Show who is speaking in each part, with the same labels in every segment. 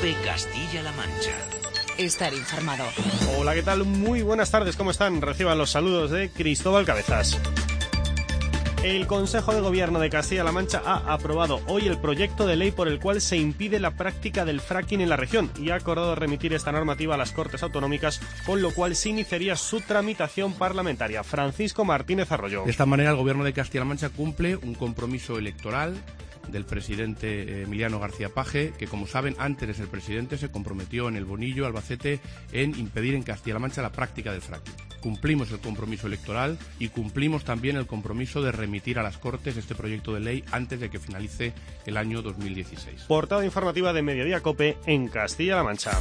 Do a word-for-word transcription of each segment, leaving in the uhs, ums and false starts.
Speaker 1: COPE Castilla-La Mancha.
Speaker 2: Estar informado.
Speaker 3: Hola, ¿qué tal? Muy buenas tardes, ¿cómo están? Reciban los saludos de Cristóbal Cabezas. El Consejo de Gobierno de Castilla-La Mancha ha aprobado hoy el proyecto de ley por el cual se impide la práctica del fracking en la región y ha acordado remitir esta normativa a las Cortes Autonómicas, con lo cual se iniciaría su tramitación parlamentaria. Francisco Martínez Arroyo.
Speaker 4: De esta manera, el Gobierno de Castilla-La Mancha cumple un compromiso electoral del presidente Emiliano García Paje, que, como saben, antes de ser presidente se comprometió en el Bonillo, Albacete, en impedir en Castilla-La Mancha la práctica del fracking. Cumplimos el compromiso electoral y cumplimos también el compromiso de remitir a las Cortes este proyecto de ley antes de que finalice el año dos mil dieciséis.
Speaker 3: Portada informativa de Mediodía COPE en Castilla-La Mancha.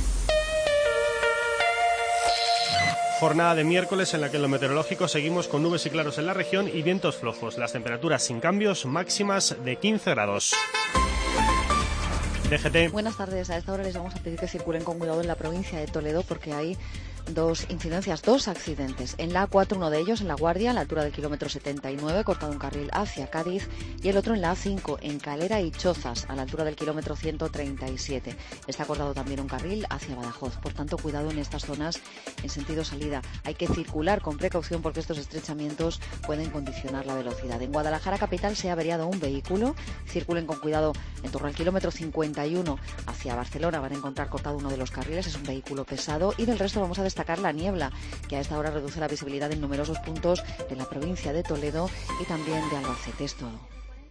Speaker 3: Jornada de miércoles en la que en lo meteorológico seguimos con nubes y claros en la región y vientos flojos. Las temperaturas sin cambios, máximas de quince grados. D G T.
Speaker 5: Buenas tardes. A esta hora les vamos a pedir que circulen con cuidado en la provincia de Toledo porque hay dos incidencias, dos accidentes. En la A cuatro, uno de ellos en La Guardia, a la altura del kilómetro setenta y nueve, cortado un carril hacia Cádiz, y el otro en la A cinco, en Calera y Chozas, a la altura del kilómetro ciento treinta y siete. Está cortado también un carril hacia Badajoz. Por tanto, cuidado en estas zonas en sentido salida. Hay que circular con precaución porque estos estrechamientos pueden condicionar la velocidad. En Guadalajara capital se ha averiado un vehículo. Circulen con cuidado en torno al kilómetro cincuenta y uno hacia Barcelona. Van a encontrar cortado uno de los carriles. Es un vehículo pesado. Y del resto vamos a destacar la niebla, que a esta hora reduce la visibilidad en numerosos puntos de la provincia de Toledo y también de Albacete. Es todo.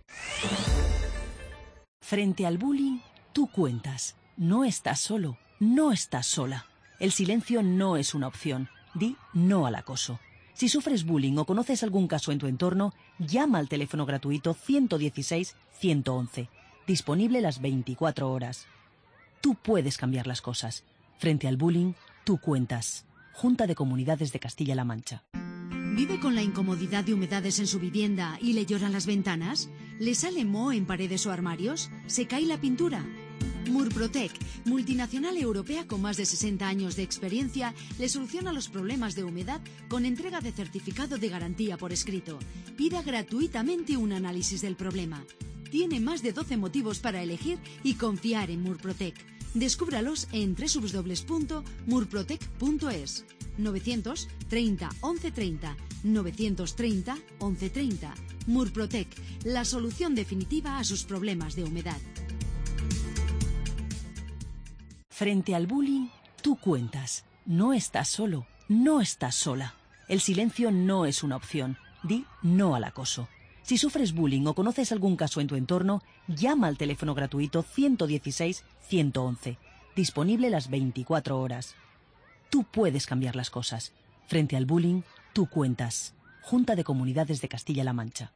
Speaker 2: Frente al bullying, tú cuentas. No estás solo, no estás sola. El silencio no es una opción. Di no al acoso. Si sufres bullying o conoces algún caso en tu entorno, llama al teléfono gratuito ciento dieciséis ciento once, disponible las veinticuatro horas. Tú puedes cambiar las cosas. Frente al bullying, tú cuentas. Junta de Comunidades de Castilla-La Mancha.
Speaker 6: ¿Vive con la incomodidad de humedades en su vivienda y le lloran las ventanas? ¿Le sale moho en paredes o armarios? ¿Se cae la pintura? Murprotec, multinacional europea con más de sesenta años de experiencia, le soluciona los problemas de humedad con entrega de certificado de garantía por escrito. Pida gratuitamente un análisis del problema. Tiene más de doce motivos para elegir y confiar en Murprotec. Descúbralos en doble u doble u doble u punto murprotec punto es. novecientos treinta once treinta, novecientos treinta once treinta. Murprotec, la solución definitiva a sus problemas de humedad.
Speaker 2: Frente al bullying, tú cuentas. No estás solo, no estás sola. El silencio no es una opción. Di no al acoso. Si sufres bullying o conoces algún caso en tu entorno, llama al teléfono gratuito ciento dieciséis ciento once, disponible las veinticuatro horas. Tú puedes cambiar las cosas. Frente al bullying, tú cuentas. Junta de Comunidades de Castilla-La Mancha.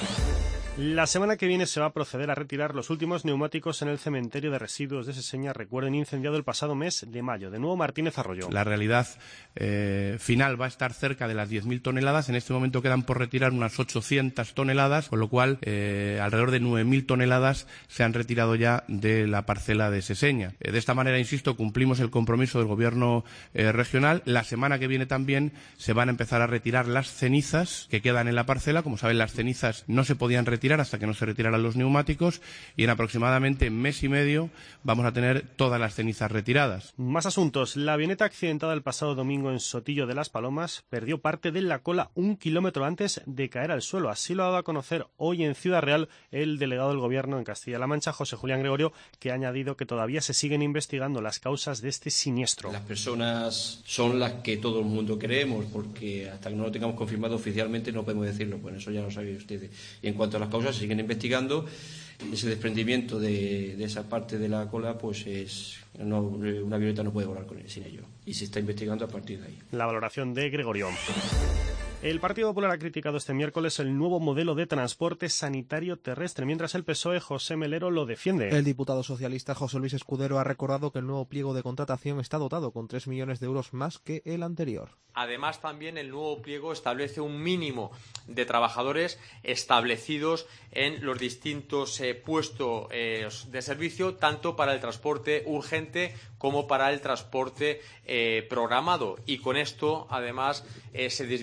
Speaker 3: La semana que viene se va a proceder a retirar los últimos neumáticos en el cementerio de residuos de Seseña, recuerden, incendiado el pasado mes de mayo. De nuevo, Martínez Arroyo.
Speaker 4: La realidad eh, final va a estar cerca de las diez mil toneladas. En este momento quedan por retirar unas ochocientas toneladas, con lo cual eh, alrededor de nueve mil toneladas se han retirado ya de la parcela de Seseña. Eh, de esta manera, insisto, cumplimos el compromiso del Gobierno eh, regional. La semana que viene también se van a empezar a retirar las cenizas que quedan en la parcela. Como saben, las cenizas no se podían retirar hasta que no se retiraran los neumáticos y en aproximadamente mes y medio vamos a tener todas las cenizas retiradas.
Speaker 3: Más asuntos. La avioneta accidentada el pasado domingo en Sotillo de las Palomas perdió parte de la cola un kilómetro antes de caer al suelo. Así lo ha dado a conocer hoy en Ciudad Real el delegado del Gobierno en Castilla-La Mancha, José Julián Gregorio, que ha añadido que todavía se siguen investigando las causas de este siniestro.
Speaker 7: Las personas son las que todo el mundo creemos, porque hasta que no lo tengamos confirmado oficialmente no podemos decirlo, pues eso ya lo saben ustedes. Y en cuanto a las causas, se siguen investigando. Ese desprendimiento de, de esa parte de la cola, pues es no, una avioneta no puede volar con él, sin ello. Y se está investigando a partir de ahí.
Speaker 3: La valoración de Gregorio. El Partido Popular ha criticado este miércoles el nuevo modelo de transporte sanitario terrestre, mientras el P S O E, José Melero, lo defiende.
Speaker 8: El diputado socialista José Luis Escudero ha recordado que el nuevo pliego de contratación está dotado con tres millones de euros más que el anterior.
Speaker 9: Además, también el nuevo pliego establece un mínimo de trabajadores establecidos en los distintos eh, puestos eh, de servicio, tanto para el transporte urgente como para el transporte eh, programado. Y con esto, además, eh, se disminuye, como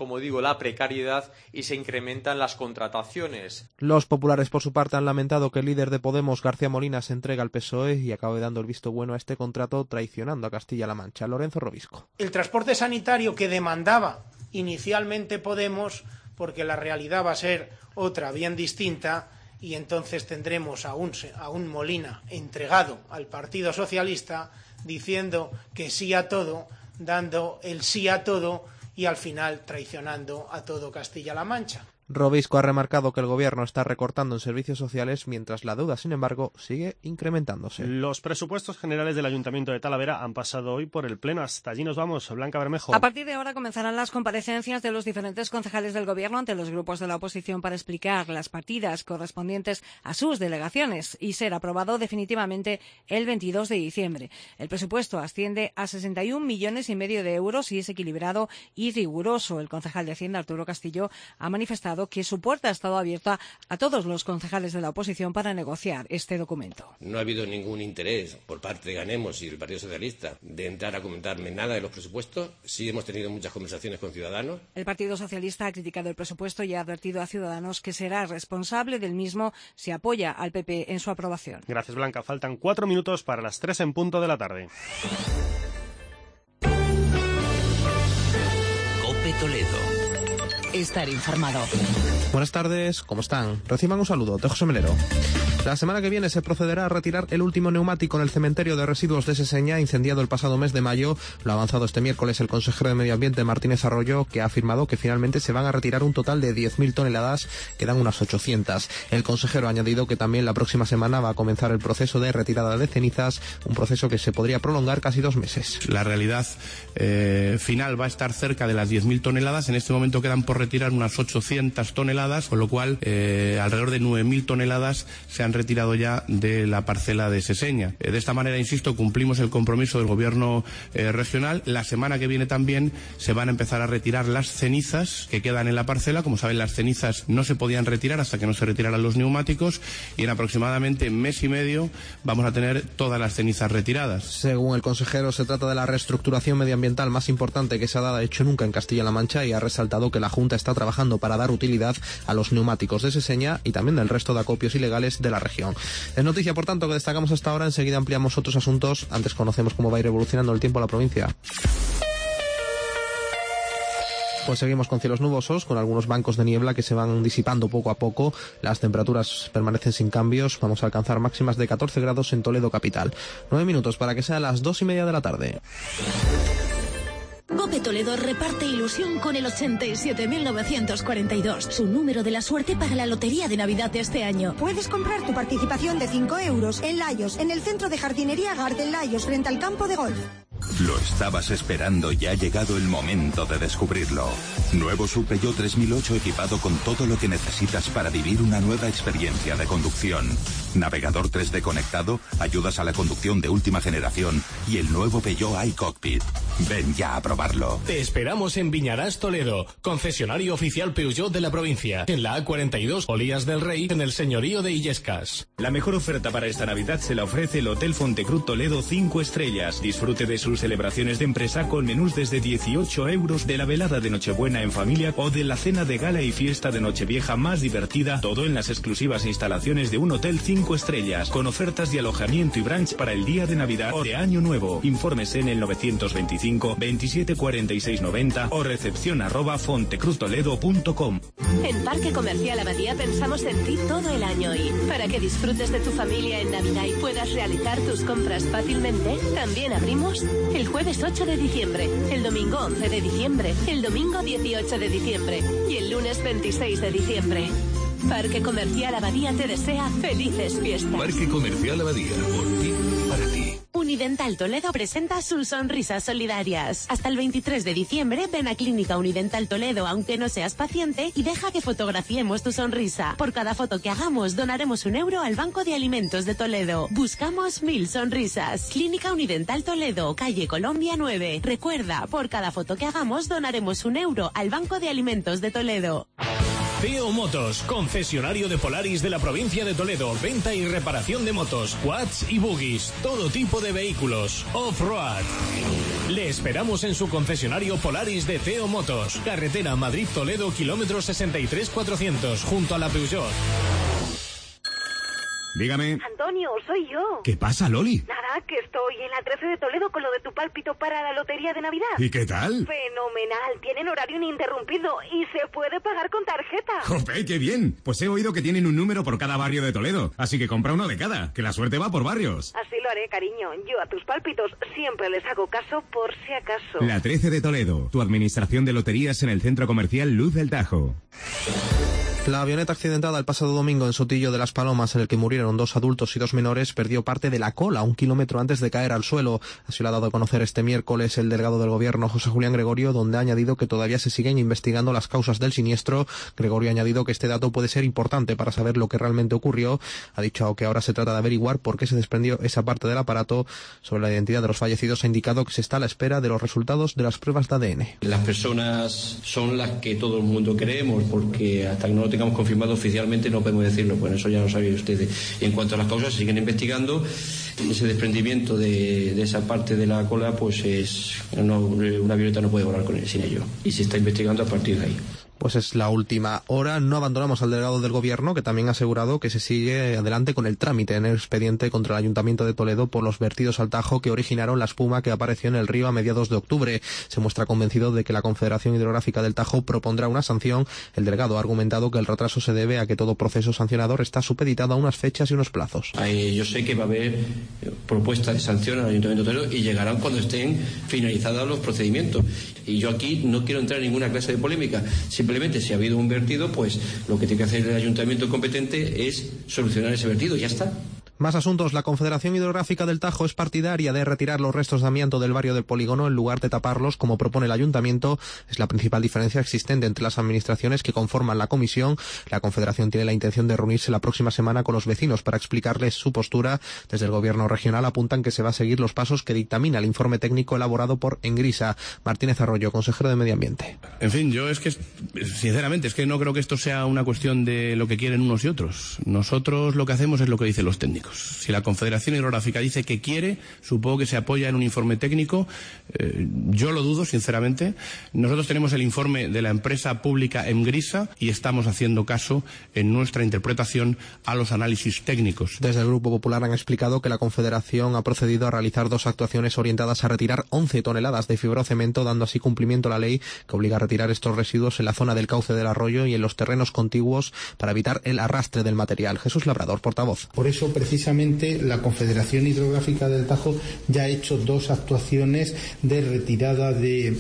Speaker 9: como digo, la precariedad y se incrementan las contrataciones.
Speaker 8: Los populares, por su parte, han lamentado que el líder de Podemos, García Molina, se entrega al P S O E y acabe dando el visto bueno a este contrato, traicionando a Castilla-La Mancha. Lorenzo Robisco.
Speaker 1: El transporte sanitario que demandaba inicialmente Podemos, porque la realidad va a ser otra, bien distinta, y entonces tendremos a un, a un Molina entregado al Partido Socialista diciendo que sí a todo, dando el sí a todo y al final traicionando a todo Castilla-La Mancha.
Speaker 8: Robisco ha remarcado que el gobierno está recortando en servicios sociales mientras la deuda, sin embargo, sigue incrementándose.
Speaker 3: Los presupuestos generales del Ayuntamiento de Talavera han pasado hoy por el Pleno. Hasta allí nos vamos. Blanca Bermejo.
Speaker 10: A partir de ahora comenzarán las comparecencias de los diferentes concejales del gobierno ante los grupos de la oposición para explicar las partidas correspondientes a sus delegaciones y ser aprobado definitivamente el veintidós de diciembre. El presupuesto asciende a sesenta y un millones y medio de euros y es equilibrado y riguroso. El concejal de Hacienda, Arturo Castillo, ha manifestado que su puerta ha estado abierta a todos los concejales de la oposición para negociar este documento.
Speaker 11: No ha habido ningún interés por parte de Ganemos y del Partido Socialista de entrar a comentarme nada de los presupuestos. Sí hemos tenido muchas conversaciones con Ciudadanos.
Speaker 10: El Partido Socialista ha criticado el presupuesto y ha advertido a Ciudadanos que será responsable del mismo si apoya al P P en su aprobación.
Speaker 3: Gracias, Blanca. Faltan cuatro minutos para las tres en punto de la tarde.
Speaker 12: COPE Toledo. Estar informado.
Speaker 8: Buenas tardes, ¿cómo están? Reciban un saludo de José Melero. La semana que viene se procederá a retirar el último neumático en el cementerio de residuos de Seseña, incendiado el pasado mes de mayo. Lo ha avanzado este miércoles el consejero de Medio Ambiente, Martínez Arroyo, que ha afirmado que finalmente se van a retirar un total de diez mil toneladas, quedan unas ochocientas. El consejero ha añadido que también la próxima semana va a comenzar el proceso de retirada de cenizas, un proceso que se podría prolongar casi dos meses.
Speaker 4: La realidad eh, final va a estar cerca de las diez mil toneladas. En este momento quedan por retirar unas ochocientas toneladas, con lo cual eh, alrededor de nueve mil toneladas se han retirado ya de la parcela de Seseña. Eh, de esta manera, insisto, cumplimos el compromiso del gobierno eh, regional. La semana que viene también se van a empezar a retirar las cenizas que quedan en la parcela. Como saben, las cenizas no se podían retirar hasta que no se retiraran los neumáticos, y en aproximadamente mes y medio vamos a tener todas las cenizas retiradas.
Speaker 8: Según el consejero, se trata de la reestructuración medioambiental más importante que se ha hecho nunca en Castilla-La Mancha, y ha resaltado que la Junta está trabajando para dar utilidad a los neumáticos de Seseña y también del resto de acopios ilegales de la región. Es noticia, por tanto, que destacamos hasta ahora. Enseguida ampliamos otros asuntos. Antes conocemos cómo va a ir evolucionando el tiempo en la provincia. Pues seguimos con cielos nubosos, con algunos bancos de niebla que se van disipando poco a poco. Las temperaturas permanecen sin cambios. Vamos a alcanzar máximas de catorce grados en Toledo capital. Nueve minutos para que sea las dos y media de la tarde.
Speaker 13: COPE Toledo reparte ilusión con el ochenta y siete mil novecientos cuarenta y dos, su número de la suerte para la lotería de Navidad de este año.
Speaker 14: Puedes comprar tu participación de cinco euros en Layos, en el centro de jardinería Garden Layos, frente al campo de golf.
Speaker 15: Lo estabas esperando y ha llegado el momento de descubrirlo. Nuevo Sub Peugeot tres mil ocho equipado con todo lo que necesitas para vivir una nueva experiencia de conducción. Navegador tres D conectado, ayudas a la conducción de última generación y el nuevo Peugeot iCockpit. Ven ya a probarlo.
Speaker 16: Te esperamos en Viñarás, Toledo, concesionario oficial Peugeot de la provincia, en la A cuarenta y dos, Olías del Rey, en el señorío de Illescas.
Speaker 17: La mejor oferta para esta Navidad se la ofrece el Hotel Fontecruz Toledo cinco estrellas. Disfrute de sus celebraciones de empresa con menús desde dieciocho euros, de la velada de Nochebuena en familia o de la cena de gala y fiesta de Nochevieja más divertida, todo en las exclusivas instalaciones de un hotel cinco estrellas, con ofertas de alojamiento y brunch para el día de Navidad o de Año Nuevo. Infórmese en el novecientos veinticinco, veintisiete cuarenta y seis noventa o recepción arroba fontecruztoledo punto com.
Speaker 13: En Parque Comercial Abadía pensamos en ti todo el año, y para que disfrutes de tu familia en Navidad y puedas realizar tus compras fácilmente, también abrimos el jueves ocho de diciembre, el domingo once de diciembre, el domingo dieciocho de diciembre y el lunes veintiséis de diciembre. Parque Comercial Abadía te desea felices fiestas.
Speaker 15: Parque Comercial Abadía, por ti, para ti.
Speaker 13: Unidental Toledo presenta sus sonrisas solidarias. Hasta el veintitrés de diciembre ven a Clínica Unidental Toledo, aunque no seas paciente, y deja que fotografiemos tu sonrisa. Por cada foto que hagamos donaremos un euro al Banco de Alimentos de Toledo. Buscamos mil sonrisas. Clínica Unidental Toledo, calle Colombia nueve. Recuerda, por cada foto que hagamos donaremos un euro al Banco de Alimentos de Toledo.
Speaker 16: Teo Motos, concesionario de Polaris de la provincia de Toledo. Venta y reparación de motos, quads y buggies. Todo tipo de vehículos. Off-road. Le esperamos en su concesionario Polaris de Teo Motos. Carretera Madrid-Toledo, kilómetro sesenta y tres cuatrocientos, junto a la Peugeot.
Speaker 18: Dígame.
Speaker 19: Antonio, soy yo.
Speaker 18: ¿Qué pasa, Loli?
Speaker 19: Nada, que estoy en la trece de Toledo con lo de tu pálpito para la lotería de Navidad.
Speaker 18: ¿Y qué tal?
Speaker 19: Fenomenal, tienen horario ininterrumpido y se puede pagar con tarjeta.
Speaker 18: ¡Jope, qué bien! Pues he oído que tienen un número por cada barrio de Toledo, así que compra uno de cada, que la suerte va por barrios.
Speaker 19: Así lo haré, cariño. Yo a tus pálpitos siempre les hago caso por si acaso.
Speaker 18: La trece de Toledo, tu administración de loterías en el centro comercial Luz del Tajo.
Speaker 8: La avioneta accidentada el pasado domingo en Sotillo de las Palomas, en el que murieron dos adultos y dos menores, perdió parte de la cola un kilómetro antes de caer al suelo. Así lo ha dado a conocer este miércoles el delegado del Gobierno, José Julián Gregorio, donde ha añadido que todavía se siguen investigando las causas del siniestro. Gregorio ha añadido que este dato puede ser importante para saber lo que realmente ocurrió. Ha dicho que ahora se trata de averiguar por qué se desprendió esa parte del aparato. Sobre la identidad de los fallecidos ha indicado que se está a la espera de los resultados de las pruebas de A D N.
Speaker 7: Las personas son las que todo el mundo creemos, porque hasta que no lo tengamos confirmado oficialmente no podemos decirlo, pues eso ya lo saben ustedes. Y en cuanto a las causas, se siguen investigando. Ese desprendimiento de, de esa parte de la cola, pues es no, una avioneta no puede volar con él, sin ello, y se está investigando a partir de ahí.
Speaker 8: Pues es la última hora. No abandonamos al delegado del Gobierno, que también ha asegurado que se sigue adelante con el trámite en el expediente contra el Ayuntamiento de Toledo por los vertidos al Tajo que originaron la espuma que apareció en el río a mediados de octubre. Se muestra convencido de que la Confederación Hidrográfica del Tajo propondrá una sanción. El delegado ha argumentado que el retraso se debe a que todo proceso sancionador está supeditado a unas fechas y unos plazos.
Speaker 7: Ahí yo sé que va a haber propuestas de sanción al Ayuntamiento de Toledo y llegarán cuando estén finalizados los procedimientos. Y yo aquí no quiero entrar en ninguna clase de polémica. Simplemente, si ha habido un vertido, pues lo que tiene que hacer el ayuntamiento competente es solucionar ese vertido, ya está.
Speaker 8: Más asuntos. La Confederación Hidrográfica del Tajo es partidaria de retirar los restos de amianto del barrio del Polígono en lugar de taparlos, como propone el Ayuntamiento. Es la principal diferencia existente entre las administraciones que conforman la comisión. La Confederación tiene la intención de reunirse la próxima semana con los vecinos para explicarles su postura. Desde el Gobierno regional apuntan que se va a seguir los pasos que dictamina el informe técnico elaborado por Engrisa. Martínez Arroyo, consejero de Medio Ambiente.
Speaker 4: En fin, yo es que, sinceramente, es que no creo que esto sea una cuestión de lo que quieren unos y otros. Nosotros lo que hacemos es lo que dicen los técnicos. Si la Confederación Hidrográfica dice que quiere, supongo que se apoya en un informe técnico. Eh, yo lo dudo, sinceramente. Nosotros tenemos el informe de la empresa pública Engrisa y estamos haciendo caso en nuestra interpretación a los análisis técnicos.
Speaker 8: Desde el Grupo Popular han explicado que la Confederación ha procedido a realizar dos actuaciones orientadas a retirar once toneladas de fibrocemento, dando así cumplimiento a la ley que obliga a retirar estos residuos en la zona del cauce del arroyo y en los terrenos contiguos para evitar el arrastre del material. Jesús Labrador, portavoz.
Speaker 20: Por eso, precisamente, Precisamente la Confederación Hidrográfica del Tajo ya ha hecho dos actuaciones de retirada de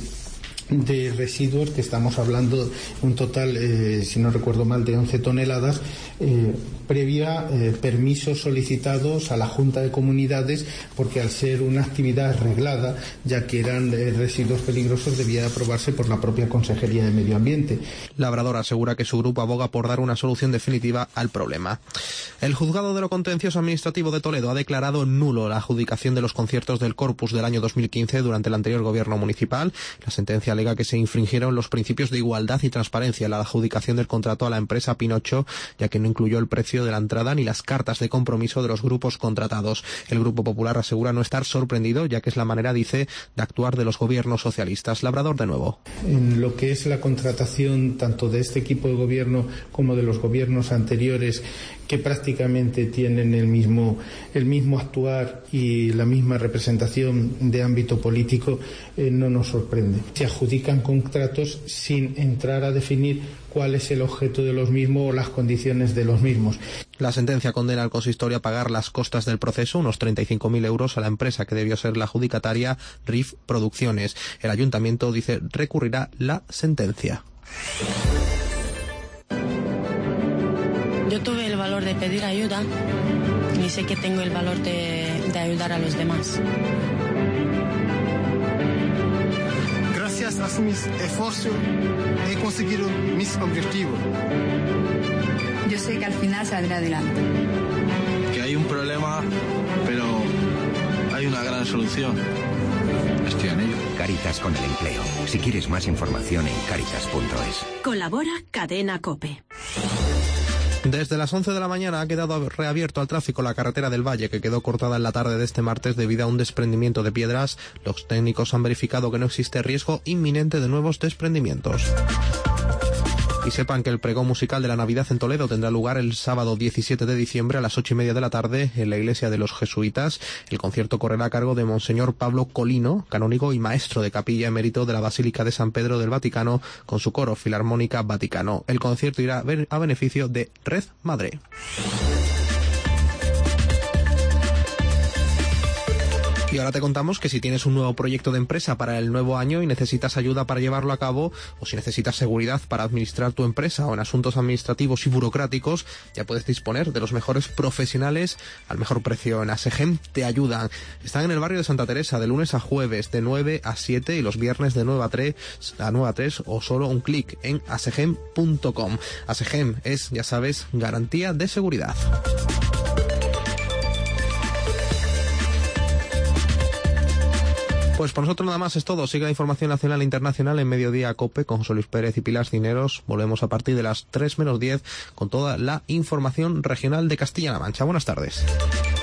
Speaker 20: de residuos, que estamos hablando un total, eh, si no recuerdo mal, de once toneladas, eh, previa eh, permisos solicitados a la Junta de Comunidades, porque al ser una actividad reglada, ya que eran eh, residuos peligrosos, debía aprobarse por la propia Consejería de Medio Ambiente.
Speaker 8: Labrador asegura que su grupo aboga por dar una solución definitiva al problema. El Juzgado de lo Contencioso Administrativo de Toledo ha declarado nulo la adjudicación de los conciertos del Corpus del año dos mil quince durante el anterior gobierno municipal. La sentencia alega que se infringieron los principios de igualdad y transparencia en la adjudicación del contrato a la empresa Pinocho, ya que no incluyó el precio de la entrada ni las cartas de compromiso de los grupos contratados. El Grupo Popular asegura no estar sorprendido, ya que es la manera, dice, de actuar de los gobiernos socialistas. Labrador de nuevo.
Speaker 20: En lo que es la contratación tanto de este equipo de gobierno como de los gobiernos anteriores, que prácticamente tienen el mismo, el mismo actuar y la misma representación de ámbito político, eh, no nos sorprende. Se adjudican contratos sin entrar a definir cuál es el objeto de los mismos o las condiciones de los mismos.
Speaker 8: La sentencia condena al consistorio a pagar las costas del proceso, unos treinta y cinco mil euros, a la empresa que debió ser la adjudicataria, R I F Producciones. El ayuntamiento, dice, recurrirá la sentencia.
Speaker 21: Yo tuve el valor de pedir ayuda y sé que tengo el valor de, de ayudar a los demás.
Speaker 22: Gracias a mis esfuerzos he conseguido mis objetivos.
Speaker 23: Yo sé que al final saldré adelante.
Speaker 24: Que hay un problema, pero hay una gran solución. Estoy en ello.
Speaker 2: Cáritas con el empleo. Si quieres más información en cáritas punto es.
Speaker 13: Colabora Cadena COPE.
Speaker 8: Desde las once de la mañana ha quedado reabierto al tráfico la carretera del Valle, que quedó cortada en la tarde de este martes debido a un desprendimiento de piedras. Los técnicos han verificado que no existe riesgo inminente de nuevos desprendimientos. Y sepan que el pregón musical de la Navidad en Toledo tendrá lugar el sábado diecisiete de diciembre a las ocho y media de la tarde en la iglesia de los jesuitas. El concierto correrá a cargo de Monseñor Pablo Colino, canónigo y maestro de capilla emérito de la Basílica de San Pedro del Vaticano, con su coro Filarmónica Vaticano. El concierto irá a beneficio de Red Madre. Y ahora te contamos que si tienes un nuevo proyecto de empresa para el nuevo año y necesitas ayuda para llevarlo a cabo, o si necesitas seguridad para administrar tu empresa o en asuntos administrativos y burocráticos, ya puedes disponer de los mejores profesionales al mejor precio en ASEGEM. Te ayudan. Están en el barrio de Santa Teresa de lunes a jueves de nueve a siete y los viernes de nueve a tres, a nueve a tres o solo un clic en asegem punto com. ASEGEM es, ya sabes, garantía de seguridad. Pues por nosotros nada más es todo. Sigue la información nacional e internacional en Mediodía COPE con José Luis Pérez y Pilar Cineros. Volvemos a partir de las tres menos diez con toda la información regional de Castilla-La Mancha. Buenas tardes.